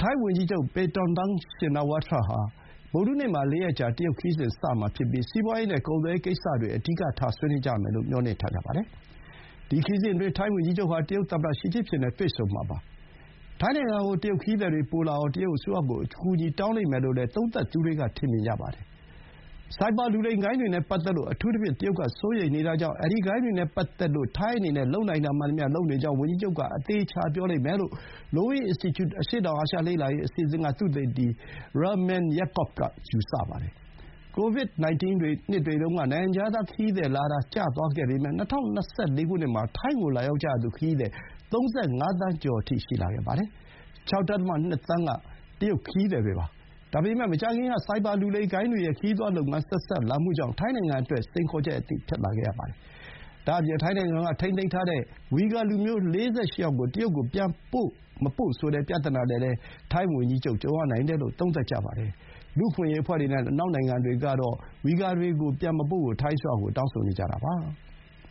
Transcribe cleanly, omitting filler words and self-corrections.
ထိုင်းဝန်ကြီးချုပ် ပေတွန်တန်းရှင်နာဝါထရာဟာဗုဒ္ဓဟူးနေ့မှာ ၄ ရက်ကြာ တရုတ်ခရီးစဥ်စမှာဖြစ်ပြီး စီးပွါးရေးနဲ့ကုန်သွယ်ရေးကိစ္စတွေ အဓိကထားဆွေးနွေးကြမယ်လို့ မျှော်လင့်ထားကြပါတယ်။ ဒီခရီးစဥ်အတွင်း ထိုင်းဝန်ကြီးချုပ်ဟာ တရုတ်သမ္မတရှီကျင့်ဖျင်နဲ့ တွေ့ဆုံမှာပါ။ ထိုင်းနိုင်ငံကို တရုတ်ခရီးသည်တွေပိုလာအောင် တရုတ်အစိုးရကို အကူအညီတောင်းလိမ့်မယ်လို့လည်း သုံးသပ်သူတွေက ထင်မြင်ကြပါတယ်။ ဆိုက်ဘာလူလိမ်ဂိုဏ်းတွေနဲ့ပတ်သက်လို့ အထူးသဖြင့် တရုတ်ကစိုးရိမ်နေတာကြောင့် အဲဒီဂိုဏ်းတွေနဲ့ပတ်သက်လို့ ထိုင်းအနေနဲ့ လုပ်နိုင်တာမှန်သမျှလုပ်နေကြောင်း ဝန်ကြီးချုပ်ကအသေအချာပြောလိမ့်မယ်လို့ Lowy Institute အရှေ့တောင်အာရှလေ့လာရေးအစီအစဥ်က သုတေသီ Raman Yacob က ယူဆပါတယ်။ ကိုဗစ် 19 နှစ်တွေတုန်းက နိုင်ငံခြားသားခရီးသည်လာတာ ကျသွားခဲ့ပေမဲ့ ၂၀၂၄ ခုနှစ်မှာ ထိုင်းကိုလာရောက်ကြသူခရီးသည် ၃၅ သန်းကျော်အထိ ရှိလာခဲ့ပါတယ်။ ၆.၂ သန်းက တရုတ်ခရီးသည်တွေပါ။ ဒါပေမဲ့ မကြာခင်က ဆိုက်ဘာလူလိမ်ဂိုဏ်းတွေရဲ့ ခရီးသွားလုပ်ငန်းဆက်စပ်လာမှုကြောင့် ထိုင်းနိုင်ငံအတွက် စိန်ခေါ်ချက်အသစ်ဖြစ်လာခဲ့ရပါတယ်။ ဒါ့အပြင် ထိုင်းနိုင်ငံကထိန်းသိမ်းထားတဲ့ ဝီဂါလူမျိုး ၄၈ ယောက်ကို တရုတ်ကိုပြန်ပို့မပို့ဆိုတဲ့ပြဿနာနဲ့လည်း ထိုင်းဝန်ကြီးချုပ် ကြုံရနိုင်တယ်လို့ သုံးသပ်ကြပါတယ်။ လူ့အခွင့်အရေးအဖွဲ့တွေနဲ့ အနောက်နိုင်ငံတွေကတော့ ဝီဂါတွေကိုပြန်မပို့ဖို့ ထိုင်းအစိုးရကို တောင်းဆိုနေကြတာပါ။